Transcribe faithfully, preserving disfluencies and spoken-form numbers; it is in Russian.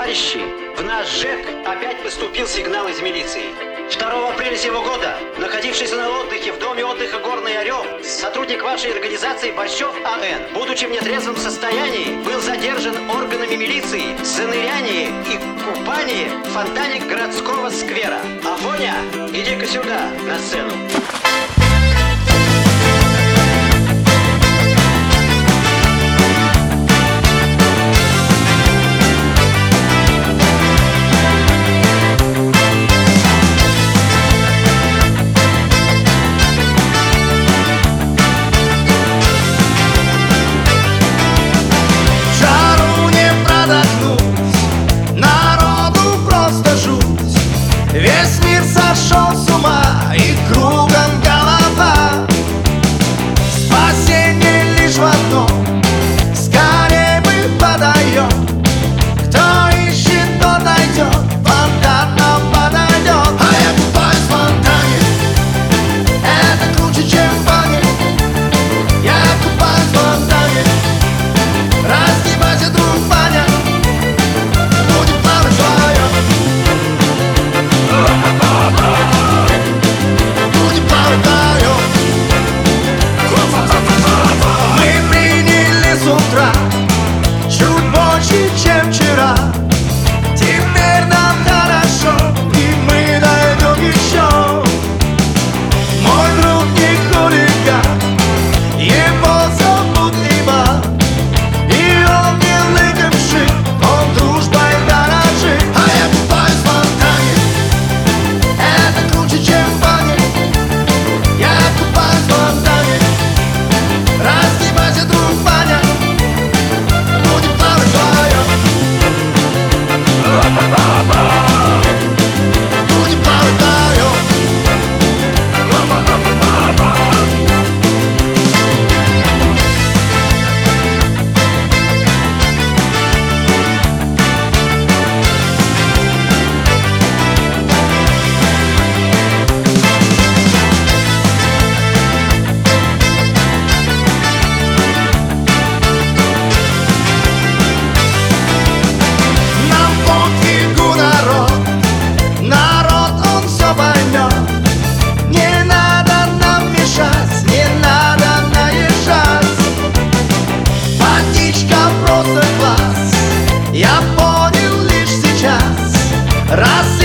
Товарищи, в наш ЖЭК опять поступил сигнал из милиции. второго апреля сего года, находившийся на отдыхе в доме отдыха «Горный Орел», сотрудник вашей организации Борщев А Н, будучи в нетрезвом состоянии, был задержан органами милиции за ныряние и купание в фонтане городского сквера. Афоня, иди-ка сюда, на сцену. Весь мир сошел с ума, и кругом голова. Спасение лишь в одном, скорее мы подаем. Кто ищет, тот найдет, фонтан нам подойдет. А я купаюсь в фонтане, это круче, чем в бане. Я купаюсь в фонтане, разгибайся, друг Ваня. Будем плавать вдвоем. Мы приняли с утра чуть больше, чем вчера. Теперь нам хорошо, и мы дойдем еще. Мой друг не хулиган, его зовут Иван, и он не лыкомши, он дружбой дорожит. А я купаюсь в фонтане, это круче, чем в бане. Я купаюсь в фонтане, разгибайся, друг Ваня. Будем плавать вдвоем. Будем плавать вдвоем. Я понял лишь сейчас, раз